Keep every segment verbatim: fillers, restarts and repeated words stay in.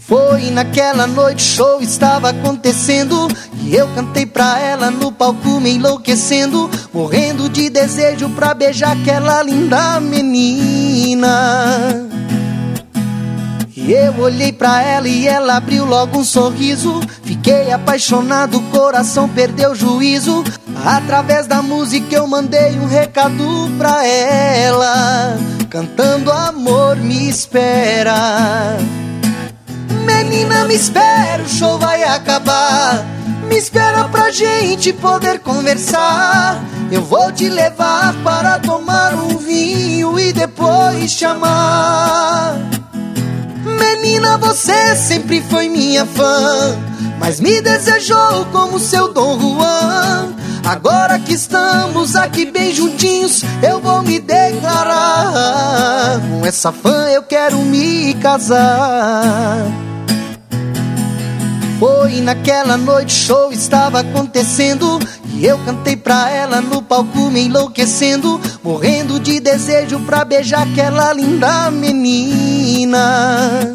Foi naquela noite, show estava acontecendo e eu cantei pra ela no palco me enlouquecendo, morrendo de desejo pra beijar aquela linda menina. E eu olhei pra ela e ela abriu logo um sorriso. Fiquei apaixonado, o coração perdeu o juízo. Através da música eu mandei um recado pra ela, cantando amor me espera. Menina, me espera, o show vai acabar. Me espera pra gente poder conversar. Eu vou te levar para tomar um vinho e depois te amar. Menina, você sempre foi minha fã, mas me desejou como seu Dom Juan. Agora que estamos aqui bem juntinhos, eu vou me declarar. Com essa fã eu quero me casar. Foi naquela noite, show estava acontecendo e eu cantei pra ela no palco me enlouquecendo, morrendo de desejo pra beijar aquela linda menina.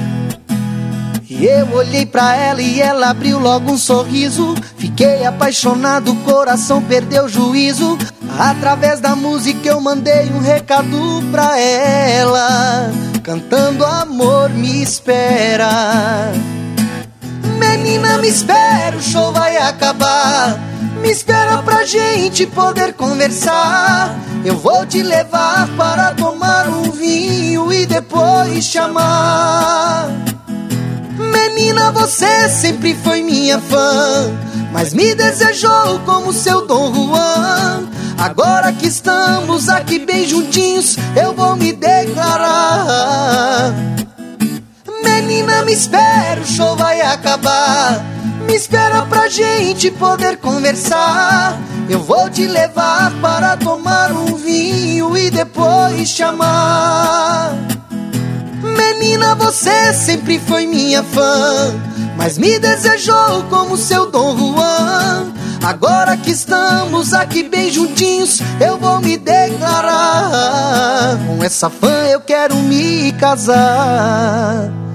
E eu olhei pra ela e ela abriu logo um sorriso. Fiquei apaixonado, o coração perdeu o juízo. Através da música eu mandei um recado pra ela, cantando amor me espera. Menina, me espera, o show vai acabar. Me espera pra gente poder conversar. Eu vou te levar para tomar um vinho e depois te amar. Menina, você sempre foi minha fã, mas me desejou como seu Dom Juan. Agora que estamos aqui bem juntinhos, eu vou me declarar. Menina, me espera, o show vai acabar. Me espera pra gente poder conversar. Eu vou te levar para tomar um vinho e depois te amar. Menina, você sempre foi minha fã, mas me desejou como seu Dom Juan. Agora que estamos aqui bem juntinhos, eu vou me declarar. Com essa fã eu quero me casar.